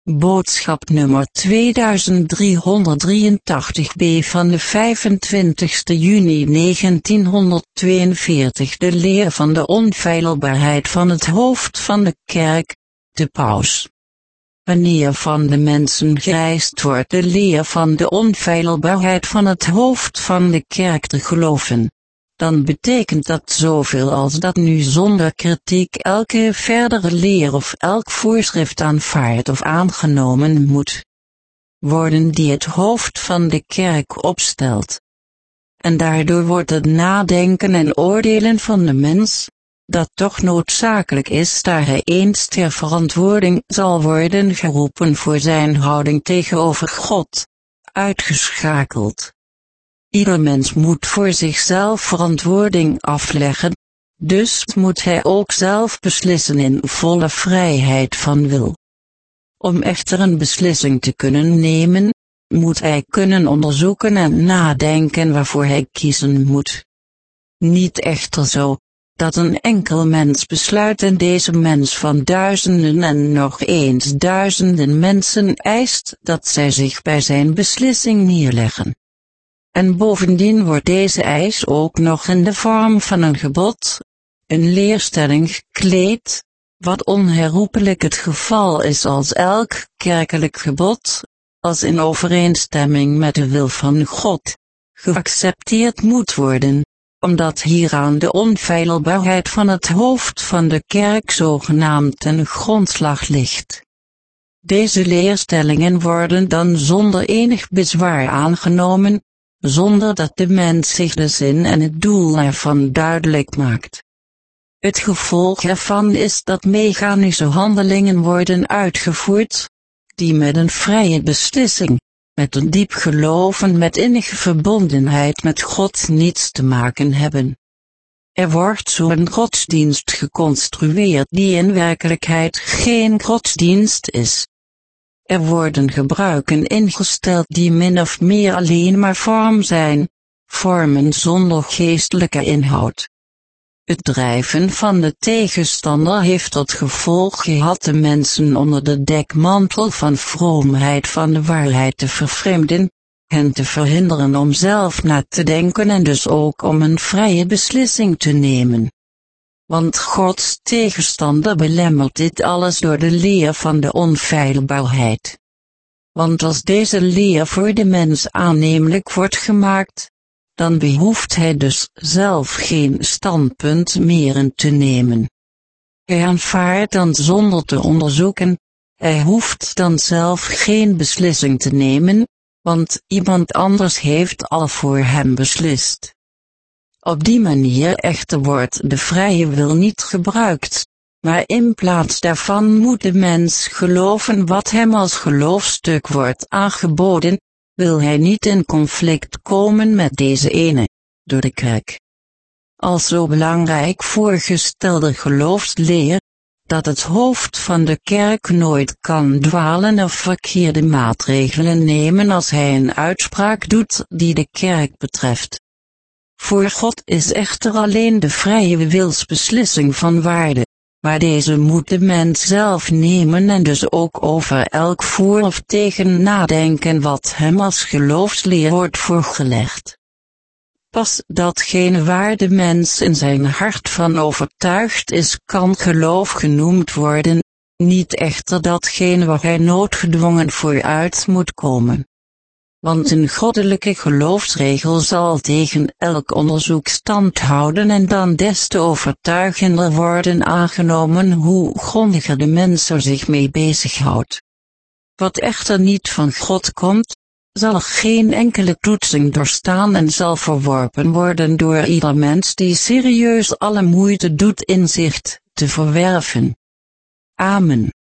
Boodschap nummer 2383b van de 25 juni 1942. De leer van de onfeilbaarheid van het hoofd van de kerk, de paus. Wanneer van de mensen geëist wordt de leer van de onfeilbaarheid van het hoofd van de kerk te geloven, dan betekent dat zoveel als dat nu zonder kritiek elke verdere leer of elk voorschrift aanvaard of aangenomen moet worden die het hoofd van de kerk opstelt. En daardoor wordt het nadenken en oordelen van de mens, dat toch noodzakelijk is daar hij eens ter verantwoording zal worden geroepen voor zijn houding tegenover God, uitgeschakeld. Ieder mens moet voor zichzelf verantwoording afleggen, dus moet hij ook zelf beslissen in volle vrijheid van wil. Om echter een beslissing te kunnen nemen, moet hij kunnen onderzoeken en nadenken waarvoor hij kiezen moet. Niet echter zo, dat een enkel mens besluit en deze mens van duizenden en nog eens duizenden mensen eist dat zij zich bij zijn beslissing neerleggen. En bovendien wordt deze eis ook nog in de vorm van een gebod, een leerstelling gekleed, wat onherroepelijk het geval is als elk kerkelijk gebod, als in overeenstemming met de wil van God, geaccepteerd moet worden, omdat hieraan de onfeilbaarheid van het hoofd van de kerk zogenaamd ten grondslag ligt. Deze leerstellingen worden dan zonder enig bezwaar aangenomen, zonder dat de mens zich de zin en het doel ervan duidelijk maakt. Het gevolg ervan is dat mechanische handelingen worden uitgevoerd, die met een vrije beslissing, met een diep geloof en met innige verbondenheid met God niets te maken hebben. Er wordt zo'n godsdienst geconstrueerd die in werkelijkheid geen godsdienst is. Er worden gebruiken ingesteld die min of meer alleen maar vorm zijn, vormen zonder geestelijke inhoud. Het drijven van de tegenstander heeft tot gevolg gehad de mensen onder de dekmantel van vroomheid van de waarheid te vervreemden, hen te verhinderen om zelf na te denken en dus ook om een vrije beslissing te nemen. Want Gods tegenstander belemmert dit alles door de leer van de onfeilbaarheid. Want als deze leer voor de mens aannemelijk wordt gemaakt, dan behoeft hij dus zelf geen standpunt meer in te nemen. Hij aanvaardt dan zonder te onderzoeken, hij hoeft dan zelf geen beslissing te nemen, want iemand anders heeft al voor hem beslist. Op die manier echter wordt de vrije wil niet gebruikt, maar in plaats daarvan moet de mens geloven wat hem als geloofstuk wordt aangeboden, wil hij niet in conflict komen met deze ene, door de kerk, als zo belangrijk voorgestelde geloofsleer, dat het hoofd van de kerk nooit kan dwalen of verkeerde maatregelen nemen als hij een uitspraak doet die de kerk betreft. Voor God is echter alleen de vrije wilsbeslissing van waarde, maar deze moet de mens zelf nemen en dus ook over elk voor of tegen nadenken wat hem als geloofsleer wordt voorgelegd. Pas datgene waar de mens in zijn hart van overtuigd is kan geloof genoemd worden, niet echter datgene waar hij noodgedwongen voor uit moet komen. Want een goddelijke geloofsregel zal tegen elk onderzoek stand houden en dan des te overtuigender worden aangenomen hoe grondiger de mens er zich mee bezighoudt. Wat echter niet van God komt, zal geen enkele toetsing doorstaan en zal verworpen worden door ieder mens die serieus alle moeite doet inzicht te verwerven. Amen.